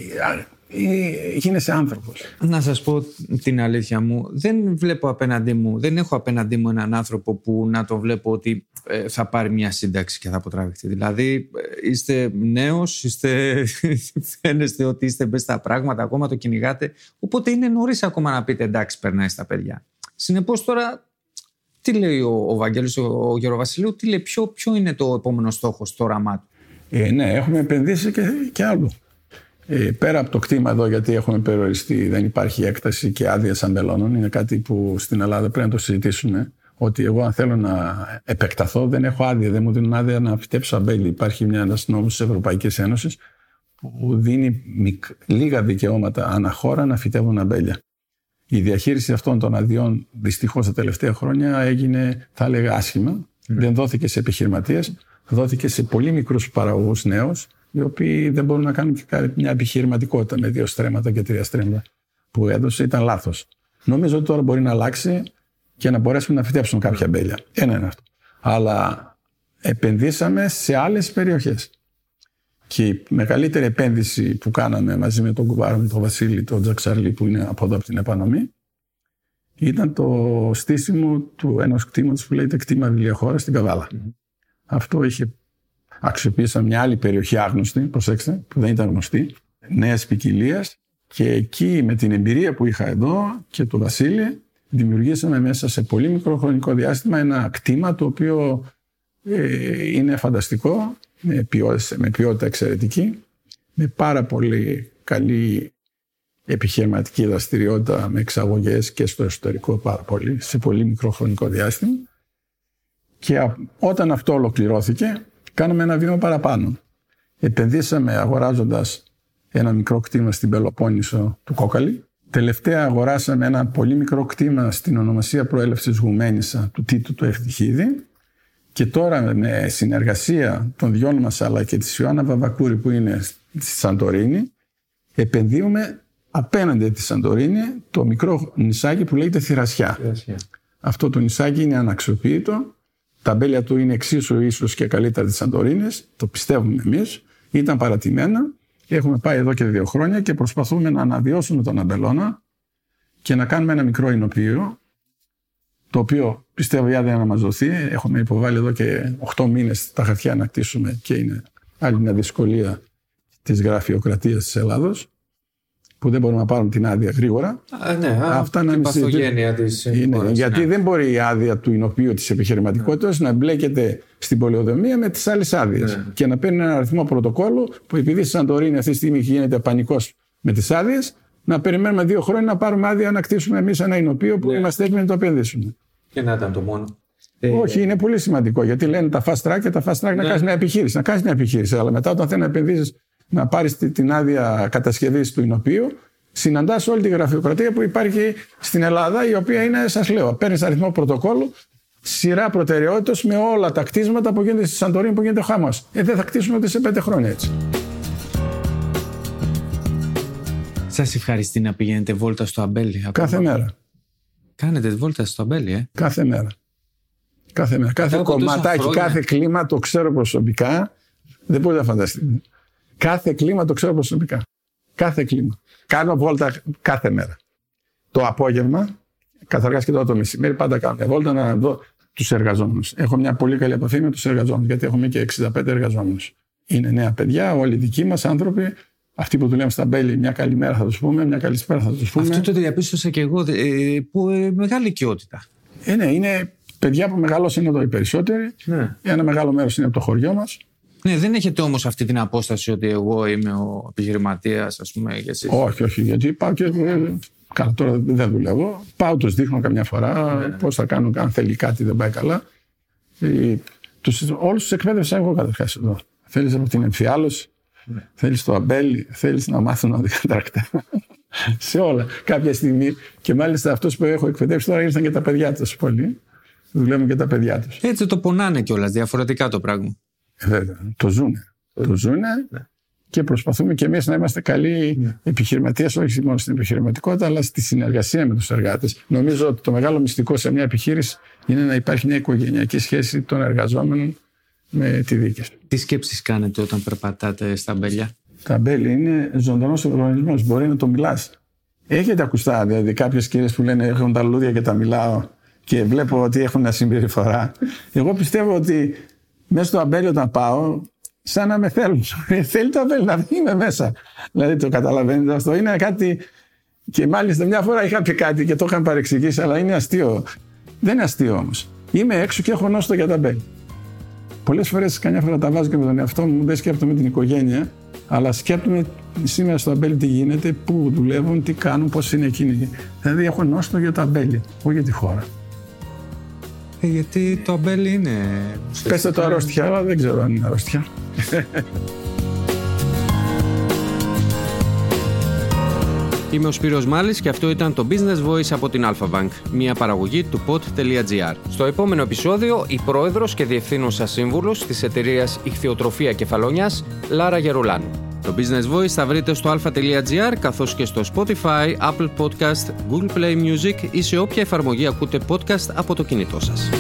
Speaker 4: γίνεσαι άνθρωπος.
Speaker 5: Να σας πω την αλήθεια μου, δεν βλέπω απέναντί μου, δεν έχω απέναντί μου έναν άνθρωπο που να το βλέπω ότι ε, θα πάρει μια σύνταξη και θα αποτραβηχτεί. Δηλαδή είστε νέος, είστε, φαίνεστε ότι είστε μπες στα πράγματα, ακόμα το κυνηγάτε, οπότε είναι νωρίς ακόμα να πείτε εντάξει, περνάει στα παιδιά. Συνεπώς τώρα, τι λέει ο, ο Βαγγέλης, ο, ο Γεροβασιλείου, τι λέει, ποιο, ποιο είναι το επόμενο στόχο στο όραμά του?
Speaker 4: Ε, ναι, έχουμε επενδύσει και, και άλλο. Ε, πέρα από το κτήμα εδώ, γιατί έχουμε περιοριστεί, δεν υπάρχει έκταση και άδειες αμπελώνων. Είναι κάτι που στην Ελλάδα πρέπει να το συζητήσουμε. Ότι εγώ, αν θέλω να επεκταθώ, δεν έχω άδεια, δεν μου δίνουν άδεια να φυτέψω αμπέλι. Υπάρχει μια ένας νόμος της Ευρωπαϊκής Ένωσης που δίνει μικ... λίγα δικαιώματα αναχώρα να φυτεύουν αμπέλια. Η διαχείριση αυτών των αδειών δυστυχώς τα τελευταία χρόνια έγινε, θα έλεγα, άσχημα. Mm. Δεν δόθηκε σε επιχειρηματίες, δόθηκε σε πολύ μικρούς παραγωγούς νέους, οι οποίοι δεν μπορούν να κάνουν και μια επιχειρηματικότητα με δύο στρέμματα και τρία στρέμματα που έδωσε. Ήταν λάθος. Νομίζω ότι τώρα μπορεί να αλλάξει και να μπορέσουμε να φυτέψουμε κάποια αμπέλια. Ένα είναι αυτό. Αλλά επενδύσαμε σε άλλες περιοχές. Και η μεγαλύτερη επένδυση που κάναμε μαζί με τον κουβάρο, με τον Βασίλη, τον Τζαξαρλή, που είναι από εδώ από την επανομή, ήταν το στήσιμο του ενός κτήματος που λέγεται κτήμα βιβλιοχώρα στην Καβάλα. Mm-hmm. Αυτό είχε αξιοποιήσαμε μια άλλη περιοχή άγνωστη, προσέξτε, που δεν ήταν γνωστή, νέας ποικιλίας, και εκεί με την εμπειρία που είχα εδώ και του Βασίλη, δημιουργήσαμε μέσα σε πολύ μικρό χρονικό διάστημα ένα κτήμα το οποίο ε, είναι φανταστικό, με ποιότητα, με ποιότητα εξαιρετική, με πάρα πολύ καλή επιχειρηματική δραστηριότητα, με εξαγωγές και στο εσωτερικό πάρα πολύ, σε πολύ μικρό χρονικό διάστημα. Και όταν αυτό ολοκληρώθηκε, κάναμε ένα βήμα παραπάνω. Επενδύσαμε αγοράζοντας ένα μικρό κτήμα στην Πελοπόννησο του Κόκαλη. Τελευταία αγοράσαμε ένα πολύ μικρό κτήμα στην ονομασία προέλευσης Γουμαίνισσα του Τίτου του Ευτυχίδη. Και τώρα με συνεργασία των δυο μας αλλά και της Ιωάννα Βαβακούρη που είναι στη Σαντορίνη, επενδύουμε απέναντι από τη Σαντορίνη το μικρό νησάκι που λέγεται Θηρασιά. Θηρασιά. Αυτό το νησάκι είναι αναξιοποιητό. Τα αμπέλια του είναι εξίσου ίσως και καλύτερα της Σαντορίνης. Το πιστεύουμε εμείς. Ήταν παρατημένα. Έχουμε πάει εδώ και δύο χρόνια και προσπαθούμε να αναβιώσουμε τον αμπελώνα και να κάνουμε ένα μικρό εινοποιείο το οποίο πιστεύω η άδεια να μας δοθεί. Έχουμε υποβάλει εδώ και οκτώ μήνες τα χαρτιά να κτίσουμε και είναι άλλη μια δυσκολία της γραφειοκρατίας της Ελλάδος, που δεν μπορούμε να πάρουμε την άδεια γρήγορα.
Speaker 5: Α, ναι,
Speaker 4: αυτά να
Speaker 5: η παθογένεια της
Speaker 4: είναι,
Speaker 5: χώρας,
Speaker 4: γιατί
Speaker 5: ναι.
Speaker 4: δεν μπορεί η άδεια του εινοποιείου της επιχειρηματικότητας ναι. να μπλέκεται στην πολεοδομία με τις άλλες άδειες ναι. και να παίρνει ένα αριθμό πρωτοκόλλου που επειδή στη Σαντορίνη αυτή τη στιγμή γίνεται πανικός με τις άδειες, να περιμένουμε δύο χρόνια να πάρουμε άδεια να κτίσουμε εμείς ένα εινοποιείο που ναι. είμαστε έτοιμοι να το επενδύσουμε.
Speaker 5: Και να ήταν το μόνο.
Speaker 4: Όχι, είναι πολύ σημαντικό γιατί λένε τα fast track και τα fast track ναι. να κάνεις μια επιχείρηση. Να κάνεις μια επιχείρηση, αλλά μετά όταν θέλει να επενδύσεις, να πάρεις την άδεια κατασκευής του εινοποιείου, συναντάς όλη τη γραφειοκρατία που υπάρχει στην Ελλάδα, η οποία είναι, σας λέω, παίρνεις αριθμό πρωτοκόλλου, σειρά προτεραιότητας με όλα τα κτίσματα που γίνονται στη Σαντορίνη που γίνεται χαμός. Ε, δεν θα κτίσουμε ούτε σε πέντε χρόνια έτσι.
Speaker 5: Σας ευχαριστεί να πηγαίνετε βόλτα στο Αμπέλι?
Speaker 4: Κάθε ακόμα. Μέρα.
Speaker 5: Κάνετε βόλτα στο Αμπέλι, ε?
Speaker 4: Κάθε μέρα. Κάθε μέρα. Κάθε κομματάκι, κάθε κλίμα το ξέρω προσωπικά. Δεν μπορείτε να φανταστείτε. Κάθε κλίμα το ξέρω προσωπικά. Κάθε κλίμα. Κάνω βόλτα κάθε μέρα. Το απόγευμα, καταρχάς και τώρα το μεσημέρι, πάντα κάνω μια βόλτα να δω τους εργαζόμενους. Έχω μια πολύ καλή επαφή με τους εργαζόμενους, γιατί έχουμε και εξήντα πέντε εργαζόμενους. Είναι νέα παιδιά, όλοι δικοί μας άνθρωποι. Αυτοί που δουλεύουν στα Μπέλη, μια καλή μέρα θα τους πούμε, μια καλησπέρα θα τους πούμε.
Speaker 5: Αυτό το διαπίστωσα και εγώ, ε, που ε, μεγάλη οικειότητα.
Speaker 4: Ε, ναι, είναι παιδιά που μεγαλώσαν εδώ οι περισσότεροι. Ναι. Ένα μεγάλο μέρος είναι από το χωριό μας.
Speaker 5: Ναι, δεν έχετε όμως αυτή την απόσταση ότι εγώ είμαι ο επιχειρηματίας, ας πούμε, και εσείς?
Speaker 4: Όχι, όχι, γιατί πάω και. Καλά, τώρα δεν δουλεύω. Πάω, τους δείχνω καμιά φορά ναι. πώς θα κάνουν, αν θέλει κάτι δεν πάει καλά. Όλους τους εκπαίδευσα εγώ καταρχάς εδώ. Θέλεις από την εμφιάλωση, ναι. θέλεις το αμπέλι, θέλεις να μάθουν να οδηγούν τρακτέρ. Σε όλα. Κάποια στιγμή και μάλιστα αυτούς που έχω εκπαιδεύσει τώρα ήρθαν και τα παιδιά τους πολύ. Δουλεύουν και τα παιδιά τους.
Speaker 5: Έτσι το πονάνε κιόλας, διαφορετικά το πράγμα.
Speaker 4: Ε, βέβαια, το ζούνε. Το ζούνε ναι. και προσπαθούμε και εμείς να είμαστε καλοί ναι. επιχειρηματίες, όχι μόνο στην επιχειρηματικότητα, αλλά στη συνεργασία με τους εργάτες. Νομίζω ότι το μεγάλο μυστικό σε μια επιχείρηση είναι να υπάρχει μια οικογενειακή σχέση των εργαζόμενων με τη διοίκηση.
Speaker 5: Τι σκέψεις κάνετε όταν περπατάτε στα αμπέλια?
Speaker 4: Τα αμπέλια είναι ζωντανός οργανισμός, μπορεί να το μιλάς. Έχετε ακουστά, δηλαδή, κάποιες κυρίες που λένε έχουν τα λουλούδια και τα μιλάω και βλέπω ότι έχουν μια συμπεριφορά. Εγώ πιστεύω ότι μέσα στο αμπέλι όταν πάω, σαν να με θέλουν. Θέλει το αμπέλι να είμαι μέσα. Δηλαδή το καταλαβαίνετε αυτό. Είναι κάτι. Και μάλιστα μια φορά είχα πει κάτι και το είχαν παρεξηγήσει, αλλά είναι αστείο. Δεν είναι αστείο όμως. Είμαι έξω και έχω νόστο για τα αμπέλι. Πολλές φορές, καμιά φορά τα βάζω και με τον εαυτό μου, δεν σκέπτομαι την οικογένεια, αλλά σκέπτομαι σήμερα στο αμπέλι τι γίνεται, πού δουλεύουν, τι κάνουν, πώς είναι εκείνοι. Δηλαδή έχω νόστο για τα αμπέλι, όχι για τη χώρα.
Speaker 5: Ε, γιατί το αμπέλι είναι.
Speaker 4: Πέστε το αρρώστια, αλλά δεν ξέρω αν είναι αρρώστια.
Speaker 3: Είμαι ο Σπύρος Μάλης και αυτό ήταν το Business Voice από την Alpha Bank, μια παραγωγή του pod τελεία gr. Στο επόμενο επεισόδιο, η πρόεδρος και διευθύνουσα σύμβουλος της εταιρείας Ιχθυοτροφία Κεφαλόνιας, Λάρα Γερουλάνου. Το Business Voice θα βρείτε στο alpha τελεία gr καθώς και στο Spotify, Apple Podcast, Google Play Music ή σε όποια εφαρμογή ακούτε podcast από το κινητό σας.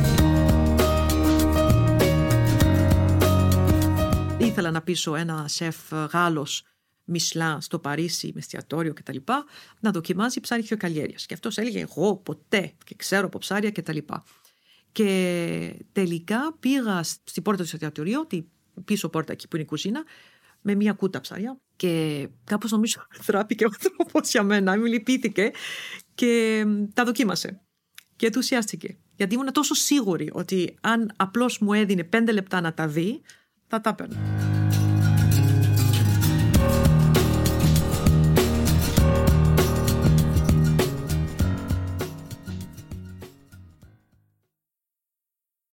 Speaker 6: Ήθελα να πείσω ένα σεφ Γάλλος Μισλά στο Παρίσι με εστιατόριο κτλ. Να δοκιμάζει ψάρι χιοκαλλιέργειας. Και αυτός έλεγε εγώ ποτέ και ξέρω από ψάρια κτλ. Και τελικά πήγα στην πόρτα του εστιατορίου, την πίσω πόρτα εκεί που είναι η κουζίνα, με μια κούτα ψάρια και κάπως νομίζω θράπηκε ο άνθρωπος για μένα, μου λυπήθηκε και τα δοκίμασε και ενθουσιάστηκε. Γιατί ήμουν τόσο σίγουρη ότι αν απλώς μου έδινε πέντε λεπτά να τα δει, θα τα έπαιρνα.